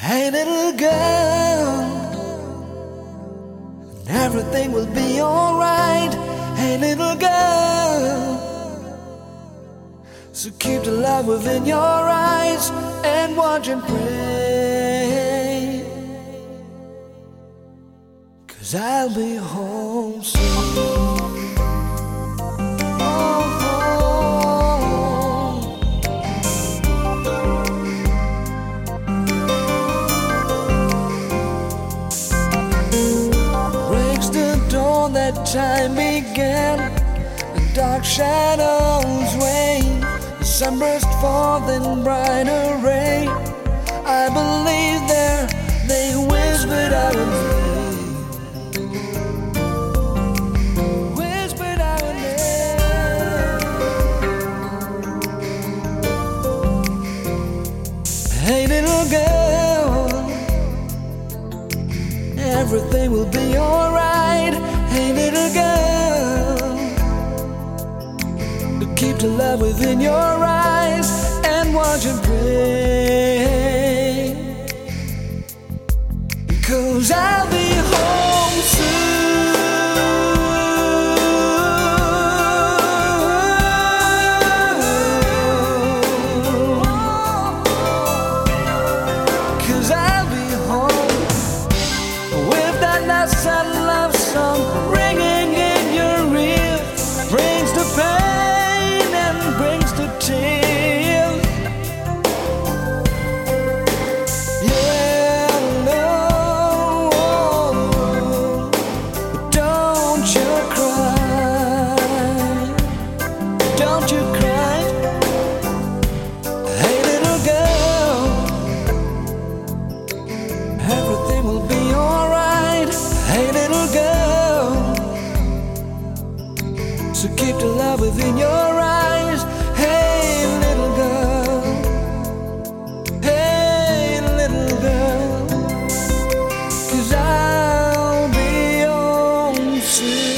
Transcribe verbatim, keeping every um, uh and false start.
Hey little girl, everything will be alright. Hey little girl, so keep the love within your eyes and watch and pray, 'cause I'll be home soon. That time began, the dark shadows wane, the sunburst forth in brighter ray. I believe there they whispered our name, whispered our name. Hey little girl, everything will be alright. Hey little girl, keep the love within your eyes and watch and pray, 'cause I'll be home soon. 'Cause I'll be home with that nice sad love song ringing in your ear, brings the pain and brings the tears. Yeah, no, don't you cry, don't you cry. Hey little girl, everything will be alright. Hey little girl, so keep the love within your eyes. Hey little girl, hey little girl, 'cause I'll be home soon.